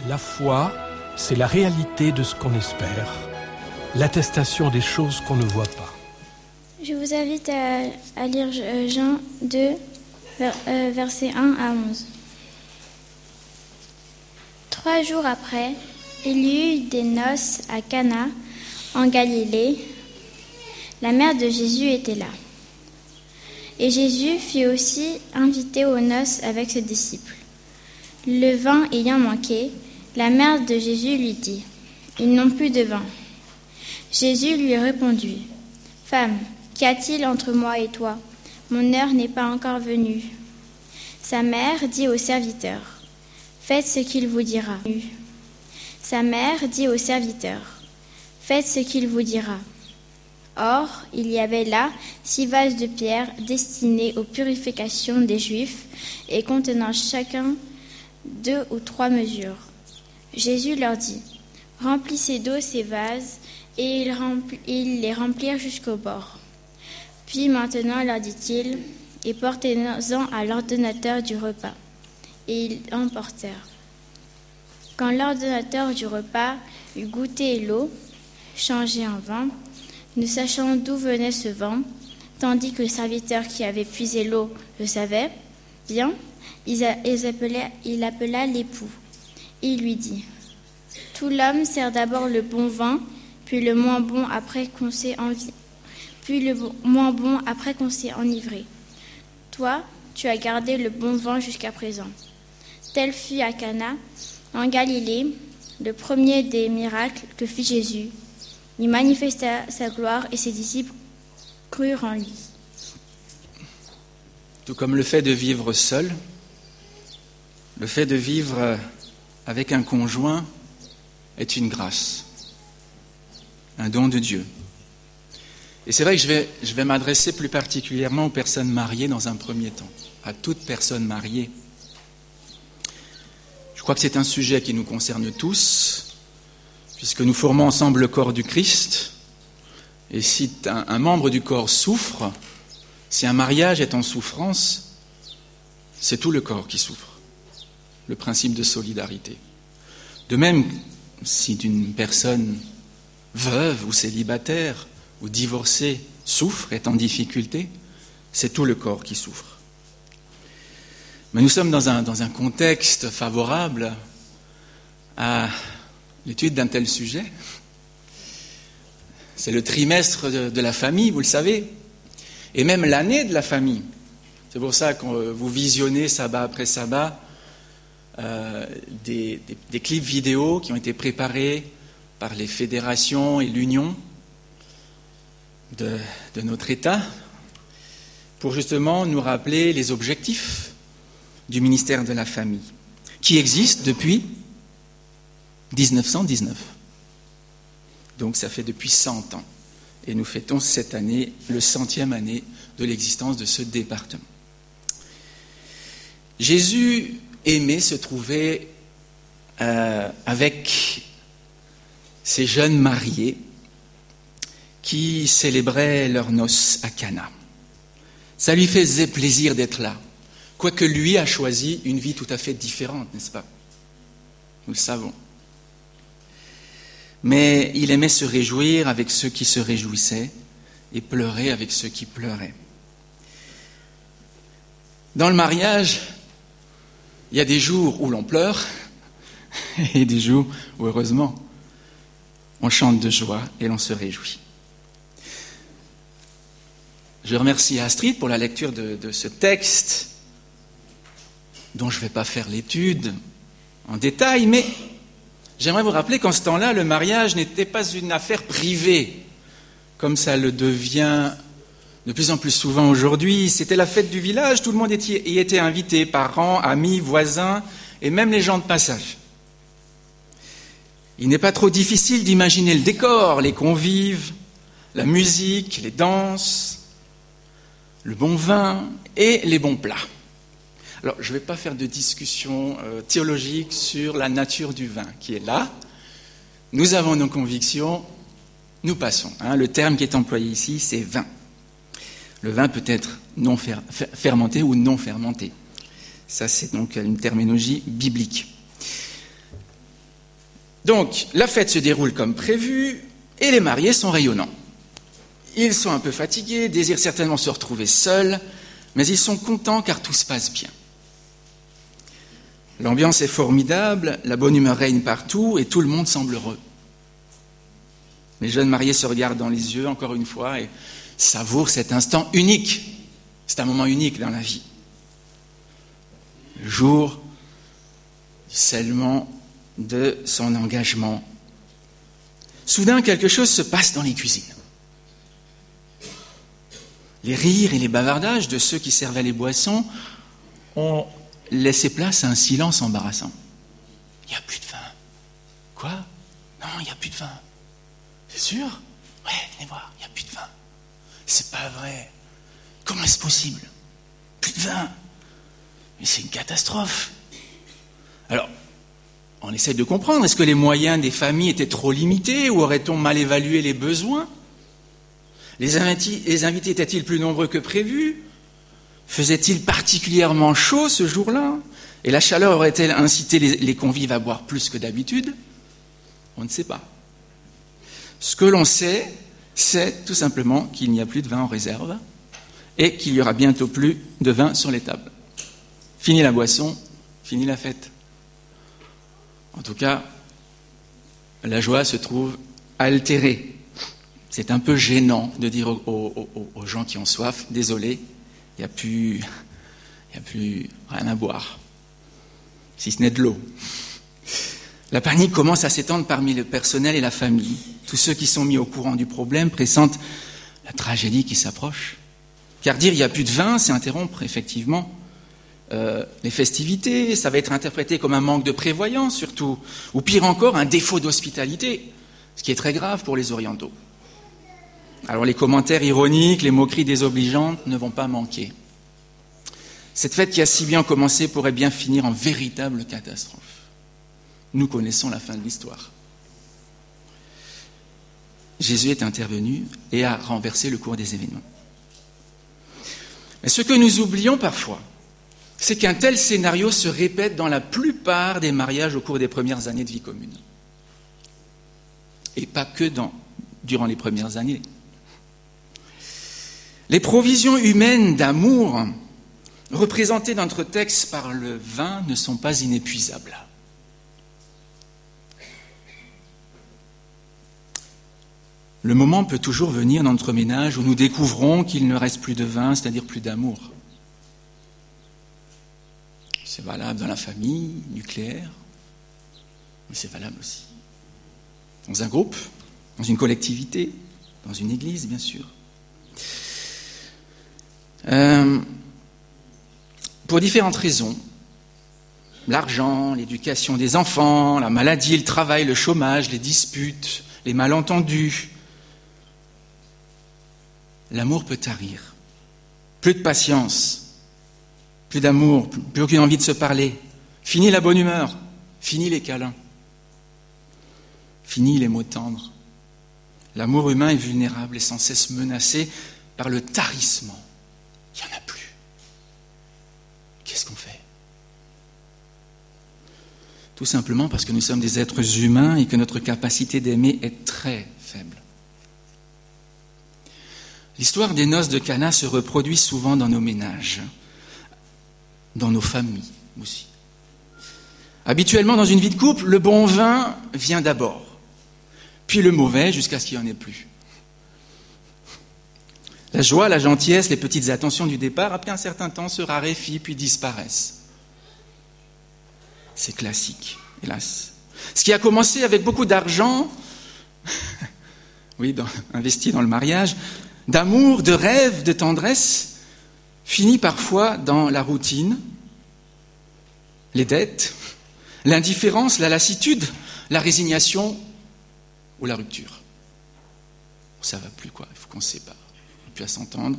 La foi, c'est la réalité de ce qu'on espère, l'attestation des choses qu'on ne voit pas. Je vous invite à lire Jean 2, versets 1 à 11. 3 jours après, il y eut des noces à Cana, en Galilée. La mère de Jésus était là. Et Jésus fut aussi invité aux noces avec ses disciples. Le vin ayant manqué, la mère de Jésus lui dit : « Ils n'ont plus de vin. » Jésus lui répondit : « Femme, qu'y a-t-il entre moi et toi ? Mon heure n'est pas encore venue. » Sa mère dit au serviteur : « Faites ce qu'il vous dira. » Sa mère dit au serviteur : « Faites ce qu'il vous dira. » Or, il y avait là 6 vases de pierre destinés aux purifications des Juifs et contenant chacun 2 ou 3 mesures. Jésus leur dit : « Remplissez d'eau ces vases, et ils les remplirent jusqu'au bord. Puis maintenant, leur dit-il, et portez-en à l'ordonnateur du repas. Et ils emportèrent. Quand l'ordonnateur du repas eut goûté l'eau, changée en vin, ne sachant d'où venait ce vin, tandis que le serviteur qui avait puisé l'eau le savait bien, il appela l'époux. Il lui dit : « Tout l'homme sert d'abord le bon vin, puis le moins bon après qu'on s'est enivré. Toi, tu as gardé le bon vin jusqu'à présent. » Tel fut à Cana, en Galilée, le premier des miracles que fit Jésus. Il manifesta sa gloire et ses disciples crurent en lui. Tout comme le fait de vivre seul, le fait de vivre avec un conjoint est une grâce, un don de Dieu. Et c'est vrai que je vais m'adresser plus particulièrement aux personnes mariées dans un premier temps, à toute personne mariée. Je crois que c'est un sujet qui nous concerne tous, puisque nous formons ensemble le corps du Christ. Et si un membre du corps souffre, si un mariage est en souffrance, c'est tout le corps qui souffre. Le principe de solidarité. De même, si une personne veuve ou célibataire ou divorcée souffre, est en difficulté, c'est tout le corps qui souffre. Mais nous sommes dans un contexte favorable à l'étude d'un tel sujet. C'est le trimestre de la famille, vous le savez, et même l'année de la famille. C'est pour ça que vous visionnez sabbat après sabbat des clips vidéo qui ont été préparés par les fédérations et l'union de notre État pour justement nous rappeler les objectifs du ministère de la Famille, qui existe depuis 1919. Donc ça fait depuis 100 ans. Et nous fêtons cette année le 100e année de l'existence de ce département. Jésus aimait se trouver avec ces jeunes mariés qui célébraient leurs noces à Cana. Ça lui faisait plaisir d'être là, quoique lui a choisi une vie tout à fait différente, n'est-ce pas ? Nous le savons. Mais il aimait se réjouir avec ceux qui se réjouissaient et pleurer avec ceux qui pleuraient. Dans le mariage, il y a des jours où l'on pleure et des jours où, heureusement, on chante de joie et l'on se réjouit. Je remercie Astrid pour la lecture de ce texte dont je ne vais pas faire l'étude en détail, mais j'aimerais vous rappeler qu'en ce temps-là, le mariage n'était pas une affaire privée, comme ça le devient de plus en plus souvent aujourd'hui. C'était la fête du village, tout le monde y était invité, parents, amis, voisins, et même les gens de passage. Il n'est pas trop difficile d'imaginer le décor, les convives, la musique, les danses, le bon vin et les bons plats. Alors, je ne vais pas faire de discussion théologique sur la nature du vin qui est là. Nous avons nos convictions, nous passons. Le terme qui est employé ici, c'est vin. Le vin peut être non fermenté ou non fermenté. Ça, c'est donc une terminologie biblique. Donc, la fête se déroule comme prévu et les mariés sont rayonnants. Ils sont un peu fatigués, désirent certainement se retrouver seuls, mais ils sont contents car tout se passe bien. L'ambiance est formidable, la bonne humeur règne partout et tout le monde semble heureux. Les jeunes mariés se regardent dans les yeux, encore une fois, et savourent cet instant unique. C'est un moment unique dans la vie. Le jour du scellement de son engagement. Soudain, quelque chose se passe dans les cuisines. Les rires et les bavardages de ceux qui servaient les boissons ont laissé place à un silence embarrassant. Il n'y a plus de vin. Quoi ? Non, il n'y a plus de vin. C'est sûr ? Ouais, venez voir, il n'y a plus de vin. C'est pas vrai. Comment est-ce possible ? Plus de vin. Mais c'est une catastrophe. Alors, on essaie de comprendre. Est-ce que les moyens des familles étaient trop limités ou aurait-on mal évalué les besoins ? Les invités étaient-ils plus nombreux que prévu ? Faisait-il particulièrement chaud ce jour-là ? Et la chaleur aurait-elle incité les convives à boire plus que d'habitude ? On ne sait pas. Ce que l'on sait, c'est tout simplement qu'il n'y a plus de vin en réserve et qu'il y aura bientôt plus de vin sur les tables. Fini la boisson, fini la fête. En tout cas, la joie se trouve altérée. C'est un peu gênant de dire aux gens qui ont soif, désolé, il n'y a plus rien à boire, si ce n'est de l'eau. La panique commence à s'étendre parmi le personnel et la famille. Tous ceux qui sont mis au courant du problème pressentent la tragédie qui s'approche. Car dire il n'y a plus de vin, c'est interrompre effectivement les festivités, ça va être interprété comme un manque de prévoyance surtout, ou pire encore, un défaut d'hospitalité, ce qui est très grave pour les orientaux. Alors les commentaires ironiques, les moqueries désobligeantes ne vont pas manquer. Cette fête qui a si bien commencé pourrait bien finir en véritable catastrophe. Nous connaissons la fin de l'histoire. Jésus est intervenu et a renversé le cours des événements. Mais ce que nous oublions parfois, c'est qu'un tel scénario se répète dans la plupart des mariages au cours des premières années de vie commune. Et pas que durant les premières années. Les provisions humaines d'amour représentées dans notre texte par le vin ne sont pas inépuisables. Le moment peut toujours venir dans notre ménage où nous découvrons qu'il ne reste plus de vin, c'est-à-dire plus d'amour. C'est valable dans la famille nucléaire, mais c'est valable aussi dans un groupe, dans une collectivité, dans une église, bien sûr. Pour différentes raisons, l'argent, l'éducation des enfants, la maladie, le travail, le chômage, les disputes, les malentendus, l'amour peut tarir. Plus de patience, plus d'amour, plus aucune envie de se parler. Fini la bonne humeur, fini les câlins, fini les mots tendres. L'amour humain est vulnérable et sans cesse menacé par le tarissement. Il n'y en a plus. Qu'est-ce qu'on fait ? Tout simplement parce que nous sommes des êtres humains et que notre capacité d'aimer est très faible. L'histoire des noces de Cana se reproduit souvent dans nos ménages, dans nos familles aussi. Habituellement, dans une vie de couple, le bon vin vient d'abord, puis le mauvais jusqu'à ce qu'il n'y en ait plus. La joie, la gentillesse, les petites attentions du départ, après un certain temps, se raréfient puis disparaissent. C'est classique, hélas. Ce qui a commencé avec beaucoup d'argent, investi dans le mariage, d'amour, de rêve, de tendresse, finit parfois dans la routine, les dettes, l'indifférence, la lassitude, la résignation ou la rupture. Ça ne va plus, quoi. Il faut qu'on se sépare. On ne peut plus à s'entendre.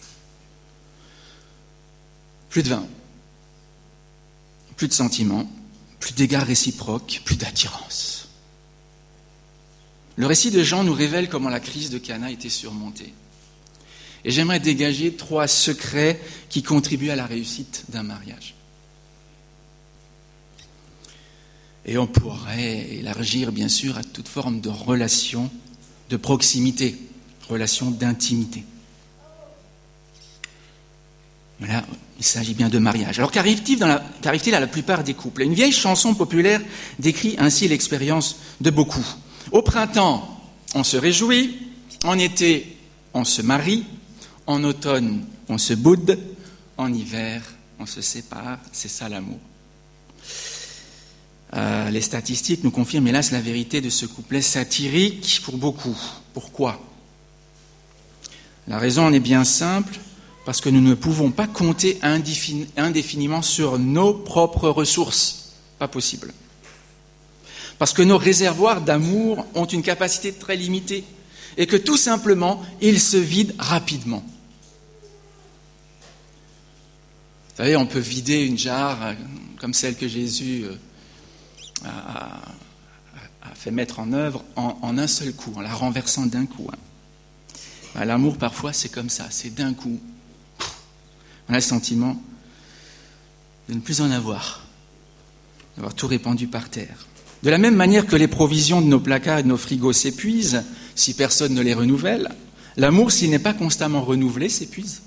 Plus de vin, plus de sentiments, plus d'égards réciproques, plus d'attirance. Le récit de Jean nous révèle comment la crise de Cana a été surmontée. Et j'aimerais dégager 3 secrets qui contribuent à la réussite d'un mariage. Et on pourrait élargir, bien sûr, à toute forme de relation de proximité, relation d'intimité. Voilà, il s'agit bien de mariage. Alors qu'arrive-t-il à la plupart des couples ? Une vieille chanson populaire décrit ainsi l'expérience de beaucoup. Au printemps, on se réjouit. En été, on se marie. En automne, on se boude. En hiver, on se sépare. C'est ça l'amour. Les statistiques nous confirment hélas la vérité de ce couplet satirique pour beaucoup. Pourquoi ? La raison en est bien simple, parce que nous ne pouvons pas compter indéfiniment sur nos propres ressources. Pas possible. Parce que nos réservoirs d'amour ont une capacité très limitée et que tout simplement, ils se vident rapidement. Vous savez, on peut vider une jarre comme celle que Jésus a fait mettre en œuvre en un seul coup, en la renversant d'un coup. L'amour, parfois, c'est comme ça, c'est d'un coup. On a le sentiment de ne plus en avoir, d'avoir tout répandu par terre. De la même manière que les provisions de nos placards et de nos frigos s'épuisent, si personne ne les renouvelle, l'amour, s'il n'est pas constamment renouvelé, s'épuise.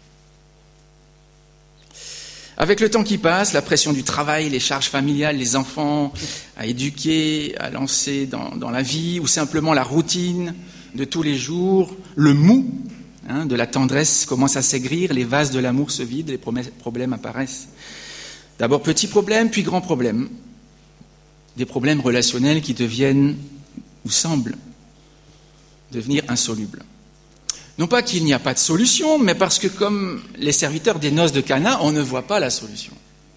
Avec le temps qui passe, la pression du travail, les charges familiales, les enfants à éduquer, à lancer dans la vie, ou simplement la routine de tous les jours, le mou de la tendresse commence à s'aigrir, les vases de l'amour se vident, les problèmes apparaissent. D'abord petits problèmes, puis grands problèmes. Des problèmes relationnels qui deviennent, ou semblent, devenir insolubles. Non pas qu'il n'y a pas de solution, mais parce que comme les serviteurs des noces de Cana, on ne voit pas la solution.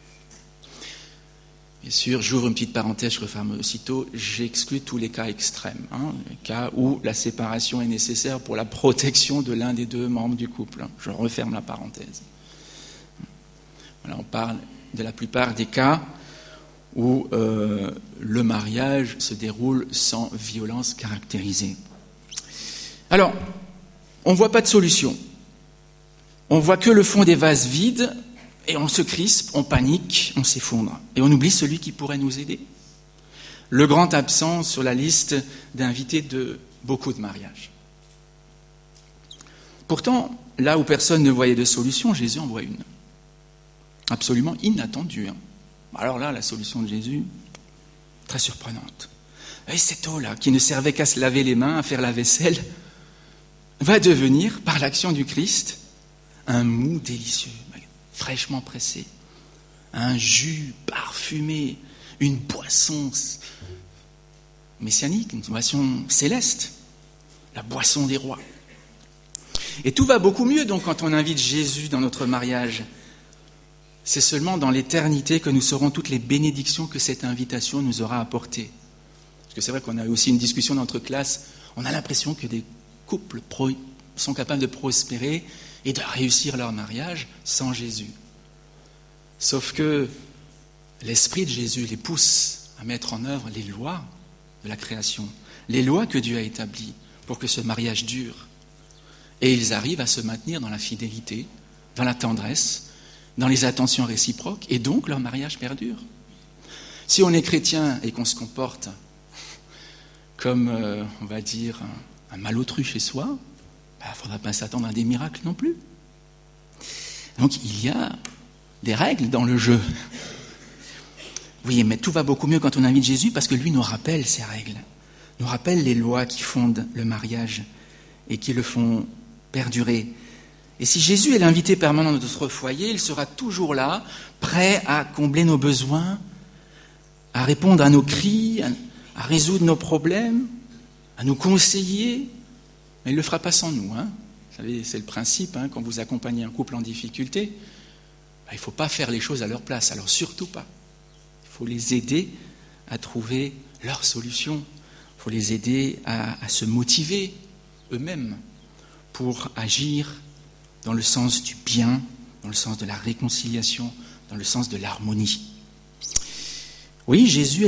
Bien sûr, j'ouvre une petite parenthèse, je referme aussitôt, j'exclus tous les cas extrêmes, les cas où la séparation est nécessaire pour la protection de l'un des deux membres du couple. Je referme la parenthèse. Voilà, on parle de la plupart des cas où le mariage se déroule sans violence caractérisée. Alors, on ne voit pas de solution. On voit que le fond des vases vides, et on se crispe, on panique, on s'effondre. Et on oublie celui qui pourrait nous aider. Le grand absent sur la liste d'invités de beaucoup de mariages. Pourtant, là où personne ne voyait de solution, Jésus en voit une. Absolument inattendue. Alors là, la solution de Jésus, très surprenante. Et cette eau-là, qui ne servait qu'à se laver les mains, à faire la vaisselle, va devenir, par l'action du Christ, un mou délicieux, fraîchement pressé, un jus parfumé, une boisson messianique, une boisson céleste, la boisson des rois. Et tout va beaucoup mieux donc quand on invite Jésus dans notre mariage. C'est seulement dans l'éternité que nous saurons toutes les bénédictions que cette invitation nous aura apportées. Parce que c'est vrai qu'on a eu aussi une discussion dans notre classe, on a l'impression que des couples sont capables de prospérer et de réussir leur mariage sans Jésus. Sauf que l'Esprit de Jésus les pousse à mettre en œuvre les lois de la création, les lois que Dieu a établies pour que ce mariage dure. Et ils arrivent à se maintenir dans la fidélité, dans la tendresse, dans les attentions réciproques, et donc leur mariage perdure. Si on est chrétien et qu'on se comporte comme, on va dire, un malotru chez soi, il ne faudra pas s'attendre à des miracles non plus. Donc il y a des règles dans le jeu. Oui, mais tout va beaucoup mieux quand on invite Jésus parce que lui nous rappelle ces règles, nous rappelle les lois qui fondent le mariage et qui le font perdurer. Et si Jésus est l'invité permanent de notre foyer, il sera toujours là, prêt à combler nos besoins, à répondre à nos cris, à résoudre nos problèmes, à nous conseiller. Mais il ne le fera pas sans nous. Vous savez, c'est le principe, quand vous accompagnez un couple en difficulté, il ne faut pas faire les choses à leur place, alors surtout pas. Il faut les aider à trouver leur solution. Il faut les aider à se motiver eux-mêmes pour agir dans le sens du bien, dans le sens de la réconciliation, dans le sens de l'harmonie. Oui, Jésus,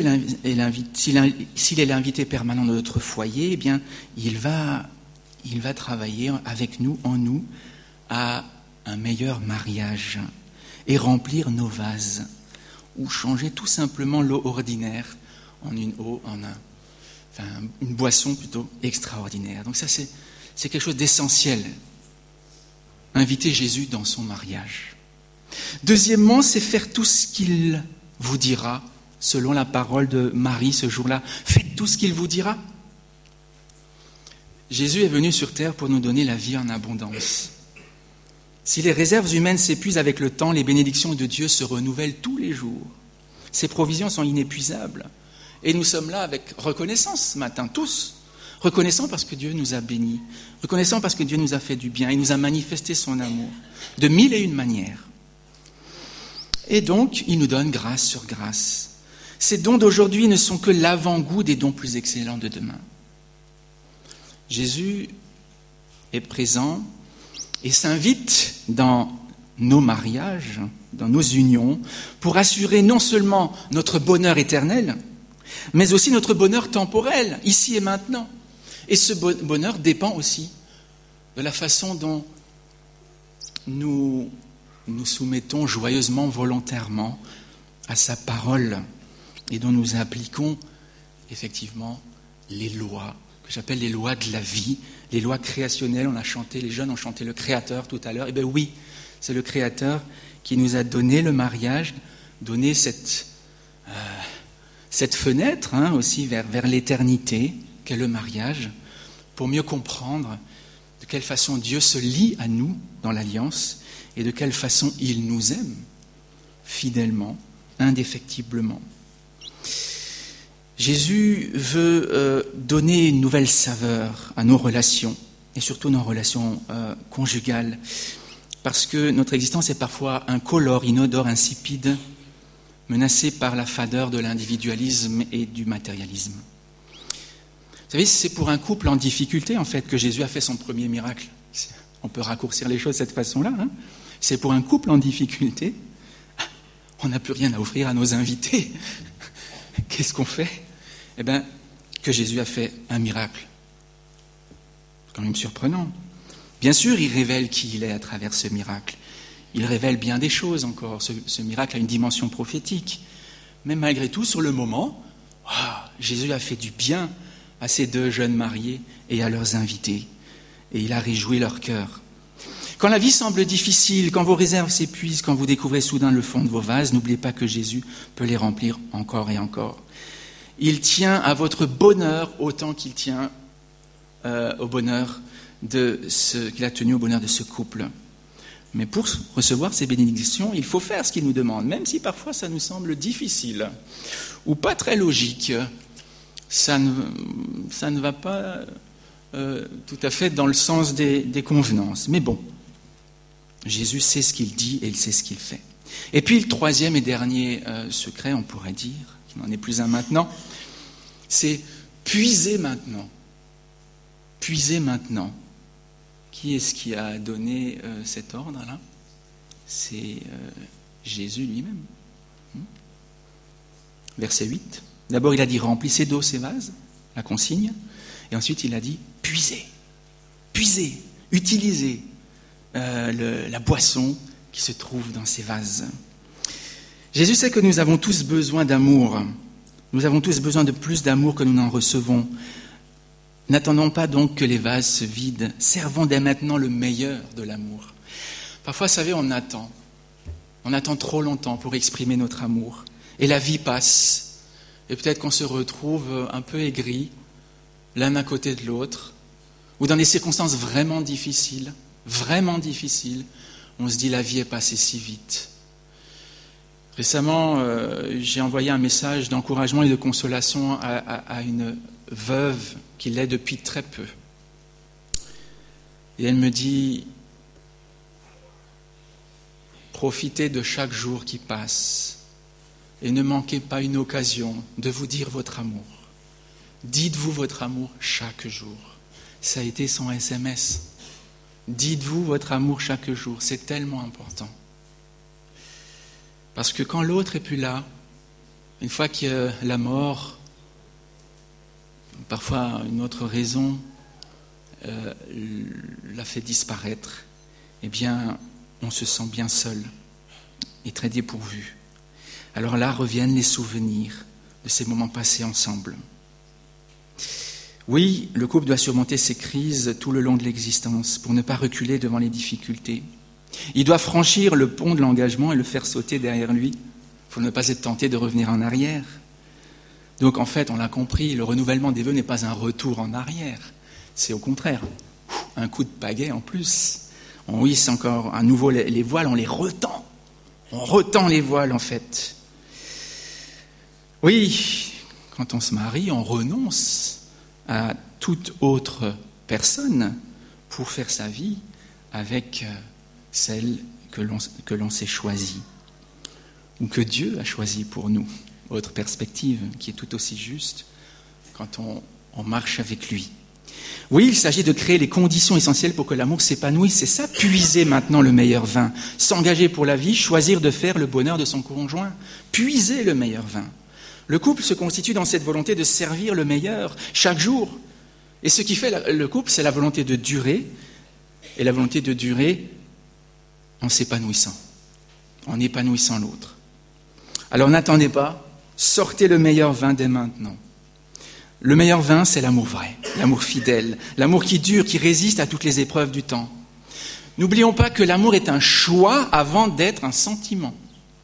s'il est l'invité permanent de notre foyer, eh bien, il va travailler avec nous, en nous, à un meilleur mariage et remplir nos vases, ou changer tout simplement l'eau ordinaire en une eau, une boisson plutôt extraordinaire. Donc ça, c'est quelque chose d'essentiel. Inviter Jésus dans son mariage. Deuxièmement, c'est faire tout ce qu'il vous dira, selon la parole de Marie ce jour-là. Faites tout ce qu'il vous dira. Jésus est venu sur terre pour nous donner la vie en abondance. Si les réserves humaines s'épuisent avec le temps, les bénédictions de Dieu se renouvellent tous les jours. Ses provisions sont inépuisables. Et nous sommes là avec reconnaissance ce matin, tous. Reconnaissants parce que Dieu nous a bénis. Reconnaissants parce que Dieu nous a fait du bien. Il nous a manifesté son amour de 1001 manières. Et donc, il nous donne grâce sur grâce. Ces dons d'aujourd'hui ne sont que l'avant-goût des dons plus excellents de demain. Jésus est présent et s'invite dans nos mariages, dans nos unions, pour assurer non seulement notre bonheur éternel, mais aussi notre bonheur temporel, ici et maintenant. Et ce bonheur dépend aussi de la façon dont nous nous soumettons joyeusement, volontairement à sa parole et dont nous appliquons effectivement les lois, que j'appelle les lois de la vie, les lois créationnelles. Les jeunes ont chanté le Créateur tout à l'heure. Eh bien oui, c'est le Créateur qui nous a donné le mariage, donné cette fenêtre aussi vers l'éternité qu'est le mariage, pour mieux comprendre de quelle façon Dieu se lie à nous dans l'alliance et de quelle façon il nous aime fidèlement, indéfectiblement. Jésus veut donner une nouvelle saveur à nos relations, et surtout nos relations conjugales, parce que notre existence est parfois incolore, inodore, insipide, menacée par la fadeur de l'individualisme et du matérialisme. Vous savez, c'est pour un couple en difficulté, en fait, que Jésus a fait son premier miracle. On peut raccourcir les choses de cette façon-là. C'est pour un couple en difficulté. On n'a plus rien à offrir à nos invités. Qu'est-ce qu'on fait ? Eh bien, que Jésus a fait un miracle. C'est quand même surprenant. Bien sûr, il révèle qui il est à travers ce miracle. Il révèle bien des choses encore. Ce miracle a une dimension prophétique. Mais malgré tout, sur le moment, Jésus a fait du bien à ces deux jeunes mariés et à leurs invités. Et il a réjoui leur cœur. Quand la vie semble difficile, quand vos réserves s'épuisent, quand vous découvrez soudain le fond de vos vases, n'oubliez pas que Jésus peut les remplir encore et encore. Il tient à votre bonheur autant qu'il tient au bonheur qu'il a tenu au bonheur de ce couple. Mais pour recevoir ces bénédictions, il faut faire ce qu'il nous demande, même si parfois ça nous semble difficile ou pas très logique. Ça ne va pas tout à fait dans le sens des convenances. Mais bon, Jésus sait ce qu'il dit et il sait ce qu'il fait. Et puis le troisième et dernier secret, on pourrait dire, qui n'en est plus un maintenant, c'est puiser maintenant. Puiser maintenant. Qui est-ce qui a donné cet ordre-là ? C'est Jésus lui-même. Verset 8. D'abord, il a dit « remplissez d'eau ces vases », la consigne. Et ensuite, il a dit « puisez, puisez, utilisez la boisson qui se trouve dans ces vases ». Jésus sait que nous avons tous besoin d'amour. Nous avons tous besoin de plus d'amour que nous n'en recevons. N'attendons pas donc que les vases se vident. Servons dès maintenant le meilleur de l'amour. Parfois, vous savez, on attend. On attend trop longtemps pour exprimer notre amour. Et la vie passe. Et peut-être qu'on se retrouve un peu aigri, l'un à côté de l'autre, ou dans des circonstances vraiment difficiles, on se dit la vie est passée si vite. Récemment, j'ai envoyé un message d'encouragement et de consolation à une veuve qui l'est depuis très peu. Et elle me dit, profitez de chaque jour qui passe et ne manquez pas une occasion de vous dire votre amour. Dites-vous votre amour chaque jour. Ça a été son SMS. Dites-vous votre amour chaque jour. C'est tellement important. Parce que quand l'autre est plus là, une fois que la mort, parfois une autre raison, l'a fait disparaître, eh bien, on se sent bien seul et très dépourvu. Alors là reviennent les souvenirs de ces moments passés ensemble. Oui, le couple doit surmonter ces crises tout le long de l'existence pour ne pas reculer devant les difficultés. Il doit franchir le pont de l'engagement et le faire sauter derrière lui pour ne pas être tenté de revenir en arrière. Donc en fait, on l'a compris, le renouvellement des vœux n'est pas un retour en arrière, c'est au contraire un coup de pagaie en plus. On hisse encore à nouveau les voiles, on les retend. On retend les voiles en fait. Oui, quand on se marie, on renonce à toute autre personne pour faire sa vie avec celle que l'on s'est choisie ou que Dieu a choisie pour nous. Autre perspective qui est tout aussi juste quand on marche avec lui. Oui, il s'agit de créer les conditions essentielles pour que l'amour s'épanouisse. C'est ça, puiser maintenant le meilleur vin. S'engager pour la vie, choisir de faire le bonheur de son conjoint. Puiser le meilleur vin. Le couple se constitue dans cette volonté de servir le meilleur chaque jour. Et ce qui fait le couple, c'est la volonté de durer. Et la volonté de durer en s'épanouissant. En épanouissant l'autre. Alors n'attendez pas, sortez le meilleur vin dès maintenant. Le meilleur vin, c'est l'amour vrai, l'amour fidèle, l'amour qui dure, qui résiste à toutes les épreuves du temps. N'oublions pas que l'amour est un choix avant d'être un sentiment.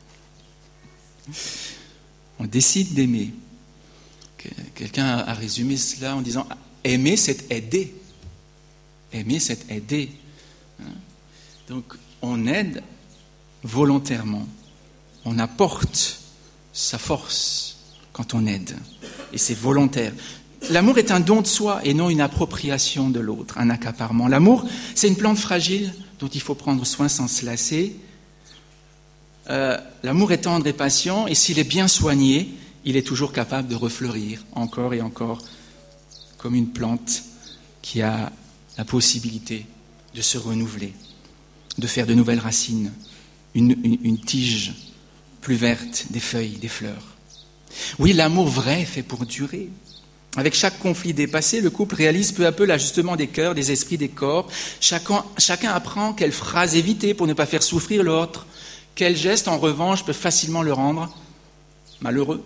On décide d'aimer. Quelqu'un a résumé cela en disant « aimer, c'est aider ». Aimer, c'est aider. Donc, on aide volontairement. On apporte sa force quand on aide. Et c'est volontaire. L'amour est un don de soi et non une appropriation de l'autre, un accaparement. L'amour, c'est une plante fragile dont il faut prendre soin sans se lasser. L'amour est tendre et patient, et s'il est bien soigné, il est toujours capable de refleurir encore et encore, comme une plante qui a la possibilité de se renouveler, de faire de nouvelles racines, une tige plus verte, des feuilles, des fleurs. Oui, l'amour vrai est fait pour durer. Avec chaque conflit dépassé, le couple réalise peu à peu l'ajustement des cœurs, des esprits, des corps. Chacun apprend quelle phrase éviter pour ne pas faire souffrir l'autre, quel geste, en revanche, peut facilement le rendre malheureux,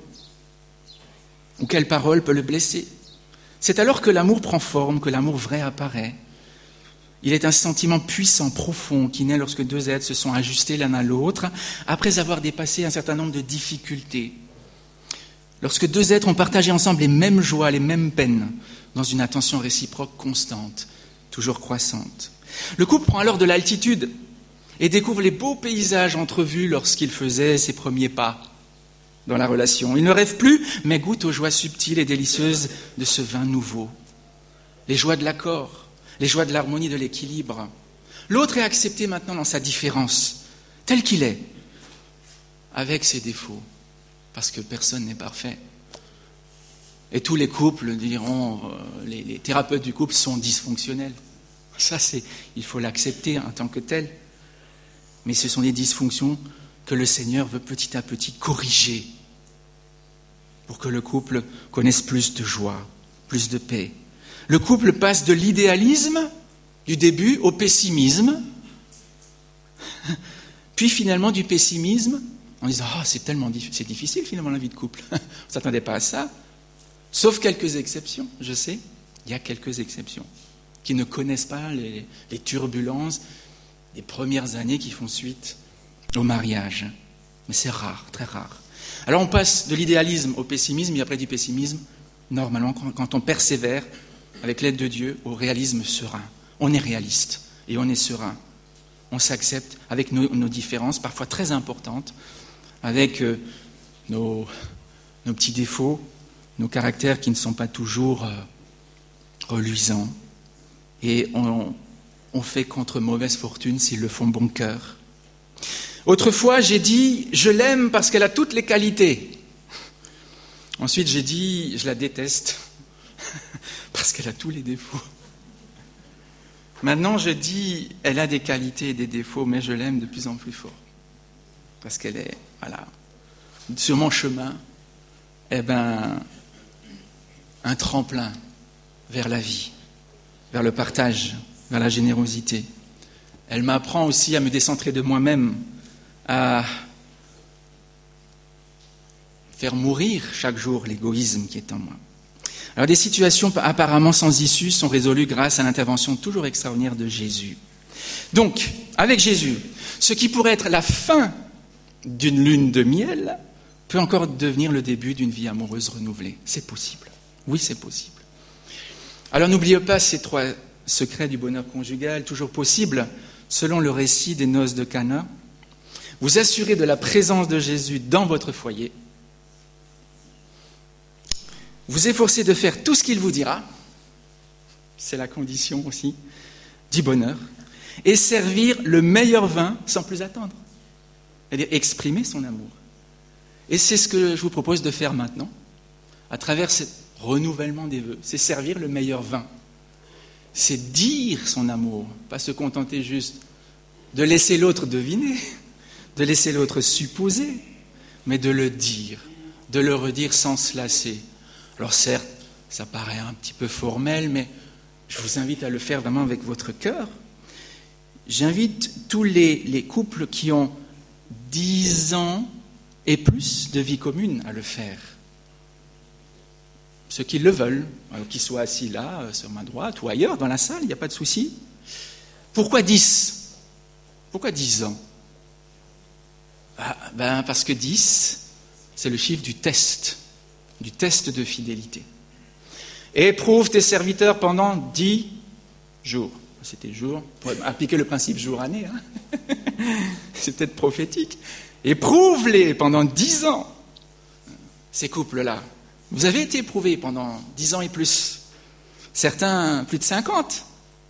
ou quelle parole peut le blesser. C'est alors que l'amour prend forme, que l'amour vrai apparaît. Il est un sentiment puissant, profond, qui naît lorsque deux êtres se sont ajustés l'un à l'autre, après avoir dépassé un certain nombre de difficultés. Lorsque deux êtres ont partagé ensemble les mêmes joies, les mêmes peines, dans une attention réciproque constante, toujours croissante. Le couple prend alors de l'altitude et découvre les beaux paysages entrevus lorsqu'il faisait ses premiers pas dans la relation. Il ne rêve plus, mais goûte aux joies subtiles et délicieuses de ce vin nouveau. Les joies de l'accord, les joies de l'harmonie, de l'équilibre. L'autre est accepté maintenant dans sa différence, tel qu'il est, avec ses défauts. Parce que personne n'est parfait. Et tous les couples diront, les thérapeutes du couple sont dysfonctionnels. Ça, il faut l'accepter en tant que tel. Mais ce sont des dysfonctions que le Seigneur veut petit à petit corriger pour que le couple connaisse plus de joie, plus de paix. Le couple passe de l'idéalisme du début au pessimisme, puis finalement du pessimisme en disant « c'est difficile finalement la vie de couple, on ne s'attendait pas à ça ». Sauf quelques exceptions, je sais, il y a quelques exceptions qui ne connaissent pas les turbulences des premières années qui font suite au mariage. Mais c'est rare, très rare. Alors on passe de l'idéalisme au pessimisme, et après du pessimisme, normalement, quand on persévère, avec l'aide de Dieu, au réalisme serein. On est réaliste et on est serein. On s'accepte avec nos différences, parfois très importantes, avec nos petits défauts, nos caractères qui ne sont pas toujours reluisants. Et on fait contre mauvaise fortune s'ils le font bon cœur. Autrefois, j'ai dit « je l'aime parce qu'elle a toutes les qualités ». Ensuite, j'ai dit « je la déteste parce qu'elle a tous les défauts ». Maintenant, je dis « elle a des qualités et des défauts, mais je l'aime de plus en plus fort ». Parce qu'elle est, sur mon chemin, un tremplin vers la vie, vers le partage, vers la générosité. Elle m'apprend aussi à me décentrer de moi-même, à faire mourir chaque jour l'égoïsme qui est en moi. Alors des situations apparemment sans issue sont résolues grâce à l'intervention toujours extraordinaire de Jésus. Donc, avec Jésus, ce qui pourrait être la fin d'une lune de miel peut encore devenir le début d'une vie amoureuse renouvelée. C'est possible. Oui, c'est possible. Alors n'oubliez pas ces 3 secrets du bonheur conjugal, toujours possible, selon le récit des noces de Cana. Vous assurez de la présence de Jésus dans votre foyer. Vous efforcez de faire tout ce qu'il vous dira. C'est la condition aussi du bonheur. Et servir le meilleur vin sans plus attendre. C'est-à-dire exprimer son amour. Et c'est ce que je vous propose de faire maintenant, à travers ce renouvellement des vœux. C'est servir le meilleur vin. C'est dire son amour, pas se contenter juste de laisser l'autre deviner, de laisser l'autre supposer, mais de le dire, de le redire sans se lasser. Alors certes, ça paraît un petit peu formel, mais je vous invite à le faire vraiment avec votre cœur. J'invite tous les couples qui ont 10 ans et plus de vie commune à le faire. Ceux qui le veulent, alors qu'ils soient assis là, sur ma droite ou ailleurs, dans la salle, il n'y a pas de souci. Pourquoi 10 ? Pourquoi 10 ans ? Parce que 10, c'est le chiffre du test de fidélité. Éprouve tes serviteurs pendant 10 jours. C'était jour, pour appliquer le principe jour-année, hein. C'est peut-être prophétique. Éprouve-les pendant 10 ans, ces couples-là. Vous avez été éprouvés pendant 10 ans et plus. Certains, plus de 50.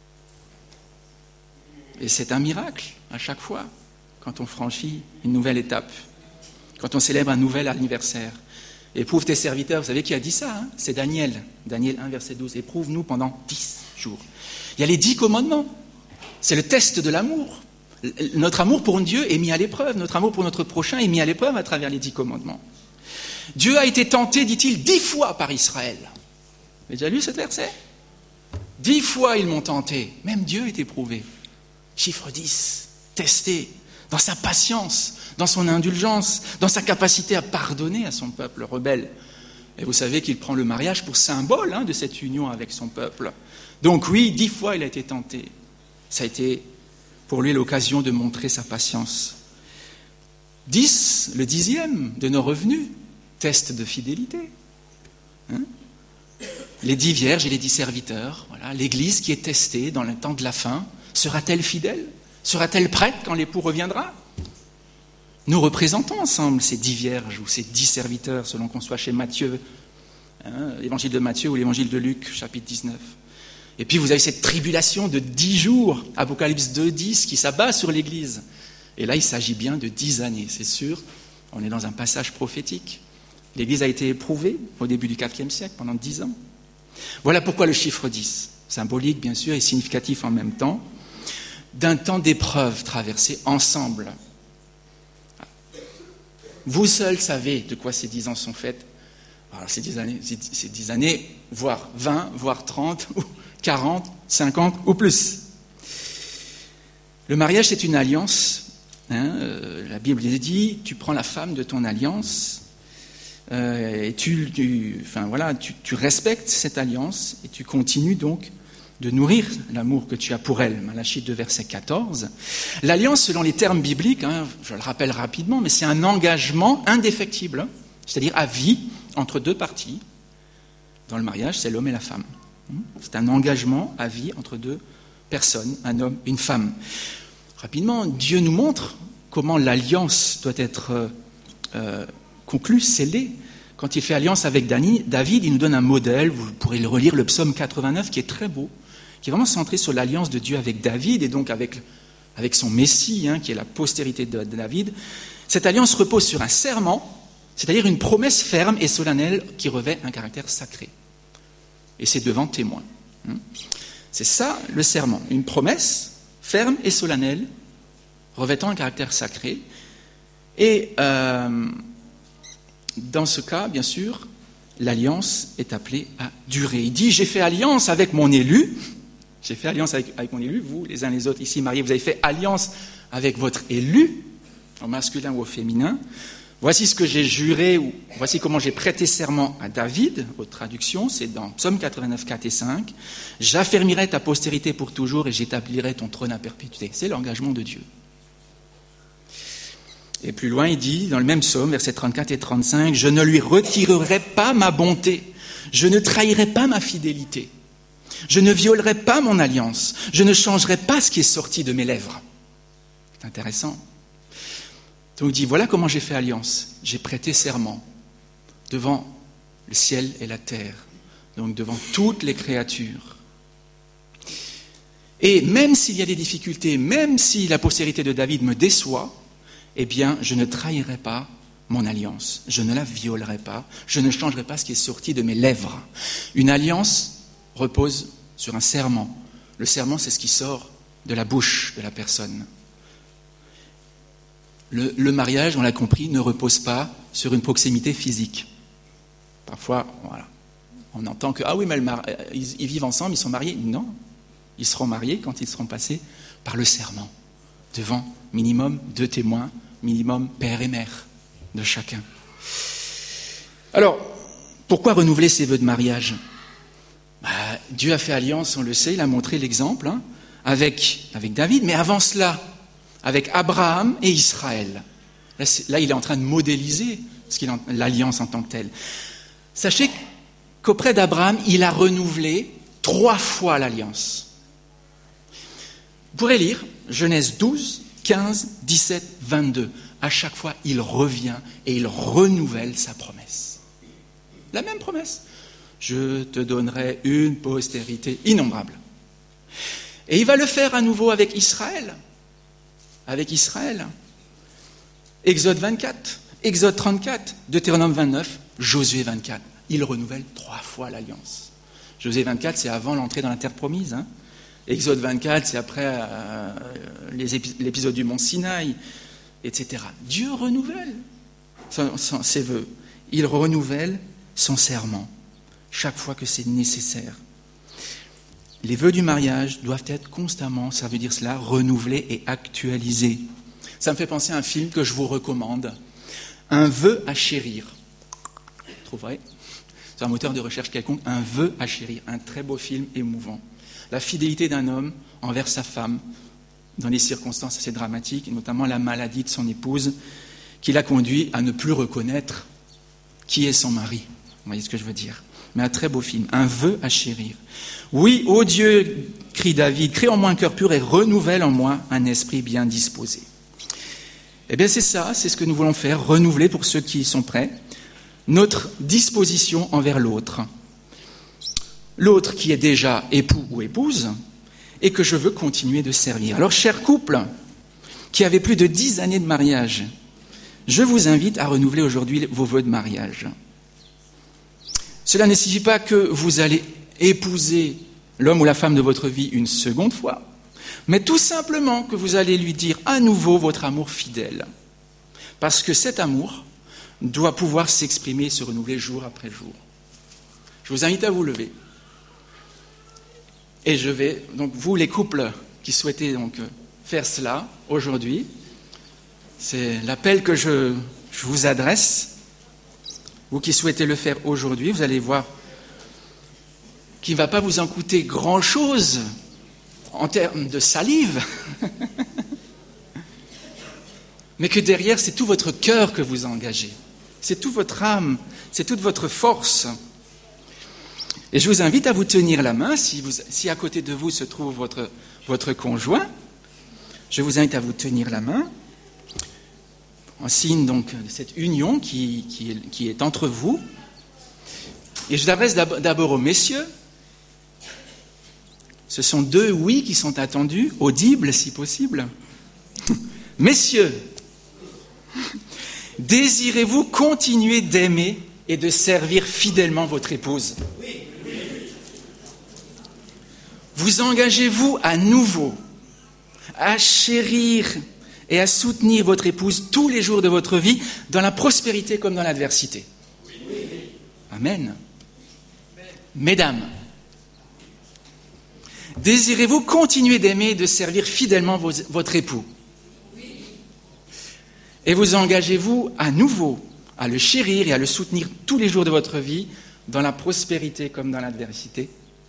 Et c'est un miracle, à chaque fois, quand on franchit une nouvelle étape, quand on célèbre un nouvel anniversaire. Éprouve tes serviteurs, vous savez qui a dit ça, hein ? C'est Daniel. Daniel 1, verset 12. Éprouve-nous pendant 10 jours. Il y a les 10 commandements. C'est le test de l'amour. Notre amour pour Dieu est mis à l'épreuve. Notre amour pour notre prochain est mis à l'épreuve à travers les 10 commandements. Dieu a été tenté, dit-il, 10 fois par Israël. Vous avez déjà lu ce verset ? 10 fois ils m'ont tenté. Même Dieu est éprouvé. Chiffre 10, testé dans sa patience, dans son indulgence, dans sa capacité à pardonner à son peuple rebelle. Et vous savez qu'il prend le mariage pour symbole de cette union avec son peuple. Donc oui, 10 fois il a été tenté. Ça a été pour lui l'occasion de montrer sa patience. 10, le 10e de nos revenus, test de fidélité. Les 10 vierges et les 10 serviteurs, voilà, l'Église qui est testée dans le temps de la fin, sera-t-elle fidèle ? Sera-t-elle prête quand l'époux reviendra ? Nous représentons ensemble ces 10 vierges ou ces 10 serviteurs, selon qu'on soit chez Matthieu, l'évangile de Matthieu ou l'évangile de Luc, chapitre 19. Et puis vous avez cette tribulation de 10 jours, Apocalypse 2:10, qui s'abat sur l'Église. Et là, il s'agit bien de 10 années, c'est sûr. On est dans un passage prophétique. L'Église a été éprouvée au début du IVe siècle, pendant 10 ans. Voilà pourquoi le chiffre 10, symbolique bien sûr et significatif en même temps, d'un temps d'épreuve traversé ensemble. Vous seuls savez de quoi ces 10 ans sont faits. Alors ces 10 années, voire 20, voire 30, ou 40, 50 ou plus. Le mariage, c'est une alliance. La Bible dit, tu prends la femme de ton alliance et tu respectes cette alliance et tu continues donc de nourrir l'amour que tu as pour elle. Malachie 2, verset 14. L'alliance, selon les termes bibliques, je le rappelle rapidement, mais c'est un engagement indéfectible, c'est-à-dire à vie, entre 2 parties. Dans le mariage, c'est l'homme et la femme. C'est un engagement à vie entre 2 personnes, un homme et une femme. Rapidement, Dieu nous montre comment l'alliance doit être conclue, scellée. Quand il fait alliance avec David, il nous donne un modèle. Vous pourrez le relire, le psaume 89, qui est très beau, qui est vraiment centré sur l'alliance de Dieu avec David et donc avec son Messie, qui est la postérité de David. Cette alliance repose sur un serment, c'est-à-dire une promesse ferme et solennelle qui revêt un caractère sacré. Et c'est devant témoins. C'est ça le serment, une promesse ferme et solennelle, revêtant un caractère sacré. Et dans ce cas, bien sûr, l'alliance est appelée à durer. Il dit, j'ai fait alliance avec mon élu, vous, les uns les autres ici mariés, vous avez fait alliance avec votre élu, au masculin ou au féminin, Voici ce que j'ai juré, ou voici comment j'ai prêté serment à David, votre traduction, c'est dans Psaume 89, 4 et 5. J'affermirai ta postérité pour toujours et j'établirai ton trône à perpétuité. C'est l'engagement de Dieu. Et plus loin, il dit, dans le même psaume, versets 34 et 35, je ne lui retirerai pas ma bonté, je ne trahirai pas ma fidélité, je ne violerai pas mon alliance, je ne changerai pas ce qui est sorti de mes lèvres. C'est intéressant. Donc il dit, voilà comment j'ai fait alliance. J'ai prêté serment devant le ciel et la terre, donc devant toutes les créatures. Et même s'il y a des difficultés, même si la postérité de David me déçoit, eh bien, je ne trahirai pas mon alliance. Je ne la violerai pas. Je ne changerai pas ce qui est sorti de mes lèvres. Une alliance repose sur un serment. Le serment, c'est ce qui sort de la bouche de la personne. Le mariage, on l'a compris, ne repose pas sur une proximité physique. Parfois, voilà, on entend que, ah oui, mais ils vivent ensemble, ils sont mariés. Non, ils seront mariés quand ils seront passés par le serment, devant minimum 2 témoins, minimum père et mère de chacun. Alors, pourquoi renouveler ses vœux de mariage ? Dieu a fait alliance, on le sait, il a montré l'exemple avec David, mais avant cela, avec Abraham et Israël. Là, il est en train de modéliser l'alliance en tant que telle. Sachez qu'auprès d'Abraham, il a renouvelé 3 fois l'alliance. Vous pourrez lire Genèse 12, 15, 17, 22. À chaque fois, il revient et il renouvelle sa promesse. La même promesse. Je te donnerai une postérité innombrable. Et il va le faire à nouveau avec Israël. Exode 24, Exode 34, Deutéronome 29, Josué 24. Il renouvelle 3 fois l'alliance. Josué 24, c'est avant l'entrée dans la terre promise. Exode 24, c'est après l'épisode du mont Sinaï, etc. Dieu renouvelle ses vœux. Il renouvelle son serment chaque fois que c'est nécessaire. Les vœux du mariage doivent être constamment, ça veut dire cela, renouvelés et actualisés. Ça me fait penser à un film que je vous recommande, Un vœu à chérir. Vous trouverez sur un moteur de recherche quelconque, Un vœu à chérir, un très beau film émouvant. La fidélité d'un homme envers sa femme dans des circonstances assez dramatiques, et notamment la maladie de son épouse, qui l'a conduit à ne plus reconnaître qui est son mari. Vous voyez ce que je veux dire ? Mais un très beau film, Un vœu à chérir. Oui, ô Dieu, crie David, crée en moi un cœur pur et renouvelle en moi un esprit bien disposé. Eh bien c'est ça, c'est ce que nous voulons faire, renouveler pour ceux qui sont prêts, notre disposition envers l'autre. L'autre qui est déjà époux ou épouse et que je veux continuer de servir. Alors, chers couples qui avez plus de 10 années de mariage, je vous invite à renouveler aujourd'hui vos vœux de mariage. Cela ne signifie pas que vous allez épouser l'homme ou la femme de votre vie une seconde fois, mais tout simplement que vous allez lui dire à nouveau votre amour fidèle. Parce que cet amour doit pouvoir s'exprimer et se renouveler jour après jour. Je vous invite à vous lever. Et je vais, donc vous les couples qui souhaitez donc faire cela aujourd'hui, c'est l'appel que je vous adresse. Vous qui souhaitez le faire aujourd'hui, vous allez voir qu'il ne va pas vous en coûter grand-chose en termes de salive, mais que derrière, c'est tout votre cœur que vous engagez. C'est toute votre âme, c'est toute votre force. Et je vous invite à vous tenir la main, si à côté de vous se trouve votre conjoint, je vous invite à vous tenir la main, en signe donc de cette union qui est entre vous. Et je l'adresse d'abord aux messieurs. Ce sont 2 oui qui sont attendus, audibles si possible. Messieurs, désirez-vous continuer d'aimer et de servir fidèlement votre épouse ? Vous engagez-vous à nouveau à chérir et à soutenir votre épouse tous les jours de votre vie, dans la prospérité comme dans l'adversité. Amen. Mesdames, désirez-vous continuer d'aimer et de servir fidèlement votre époux ? Et vous engagez-vous à nouveau à le chérir et à le soutenir tous les jours de votre vie, dans la prospérité comme dans l'adversité?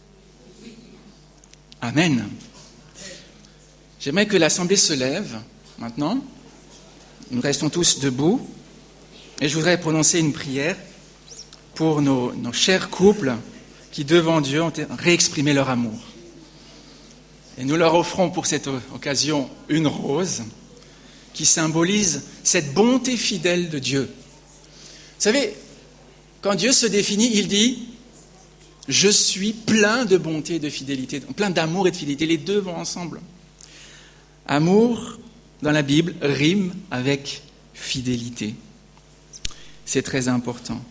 Amen. J'aimerais que l'Assemblée se lève maintenant. Nous restons tous debout. Et je voudrais prononcer une prière pour nos chers couples qui, devant Dieu, ont réexprimé leur amour. Et nous leur offrons pour cette occasion une rose qui symbolise cette bonté fidèle de Dieu. Vous savez, quand Dieu se définit, il dit « Je suis plein de bonté et de fidélité », plein d'amour et de fidélité. Les deux vont ensemble. Amour, dans la Bible, rime avec fidélité. C'est très important.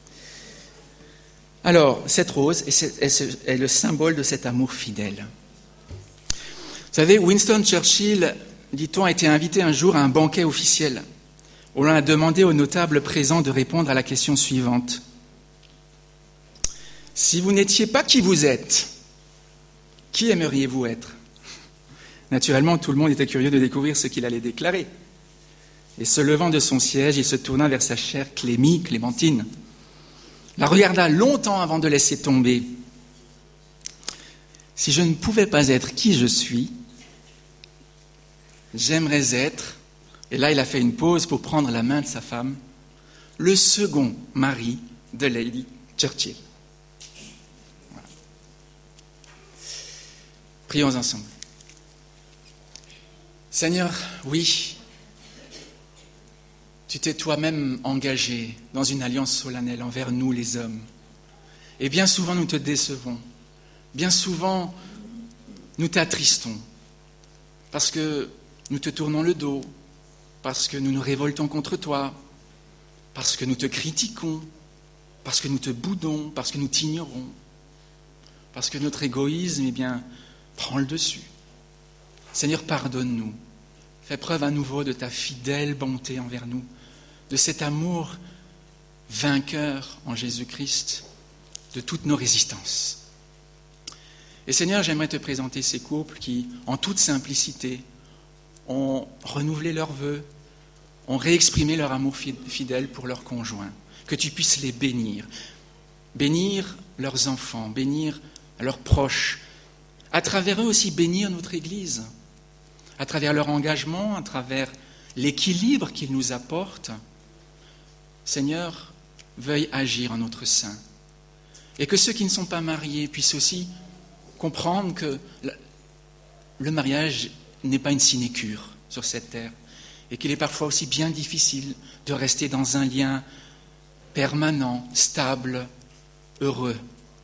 Alors, cette rose est le symbole de cet amour fidèle. Vous savez, Winston Churchill, dit-on, a été invité un jour à un banquet officiel. On lui a demandé aux notables présents de répondre à la question suivante. Si vous n'étiez pas qui vous êtes, qui aimeriez-vous être ? Naturellement, tout le monde était curieux de découvrir ce qu'il allait déclarer. Et se levant de son siège, il se tourna vers sa chère Clémentine, la regarda longtemps avant de laisser tomber. Si je ne pouvais pas être qui je suis, j'aimerais être, et là il a fait une pause pour prendre la main de sa femme, le second mari de Lady Churchill. Voilà. Prions ensemble. Seigneur, oui, tu t'es toi-même engagé dans une alliance solennelle envers nous les hommes. Et bien souvent nous te décevons, bien souvent nous t'attristons, parce que nous te tournons le dos, parce que nous nous révoltons contre toi, parce que nous te critiquons, parce que nous te boudons, parce que nous t'ignorons, parce que notre égoïsme, prend le dessus. Seigneur, pardonne-nous. Fais preuve à nouveau de ta fidèle bonté envers nous, de cet amour vainqueur en Jésus-Christ, de toutes nos résistances. Et Seigneur, j'aimerais te présenter ces couples qui, en toute simplicité, ont renouvelé leurs vœux, ont réexprimé leur amour fidèle pour leurs conjoints. Que tu puisses les bénir, bénir leurs enfants, bénir leurs proches, à travers eux aussi bénir notre Église, à travers leur engagement, à travers l'équilibre qu'ils nous apportent. Seigneur, veuille agir en notre sein. Et que ceux qui ne sont pas mariés puissent aussi comprendre que le mariage n'est pas une sinécure sur cette terre et qu'il est parfois aussi bien difficile de rester dans un lien permanent, stable, heureux.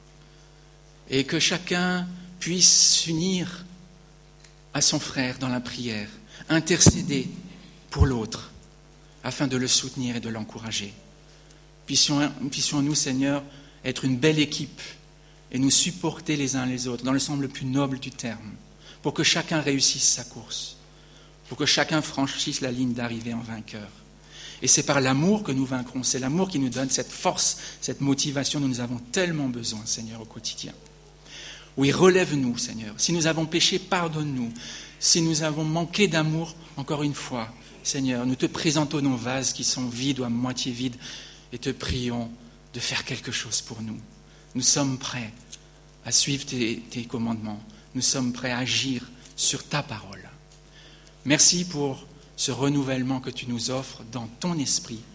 Et que chacun puisse s'unir à son frère dans la prière, intercéder pour l'autre afin de le soutenir et de l'encourager. Puissions-nous, Seigneur, être une belle équipe et nous supporter les uns les autres dans le sens le plus noble du terme, pour que chacun réussisse sa course, pour que chacun franchisse la ligne d'arrivée en vainqueur. Et c'est par l'amour que nous vaincrons, c'est l'amour qui nous donne cette force, cette motivation dont nous avons tellement besoin, Seigneur, au quotidien. Oui, relève-nous, Seigneur. Si nous avons péché, pardonne-nous. Si nous avons manqué d'amour, encore une fois, Seigneur, nous te présentons nos vases qui sont vides ou à moitié vides et te prions de faire quelque chose pour nous. Nous sommes prêts à suivre tes commandements. Nous sommes prêts à agir sur ta parole. Merci pour ce renouvellement que tu nous offres dans ton esprit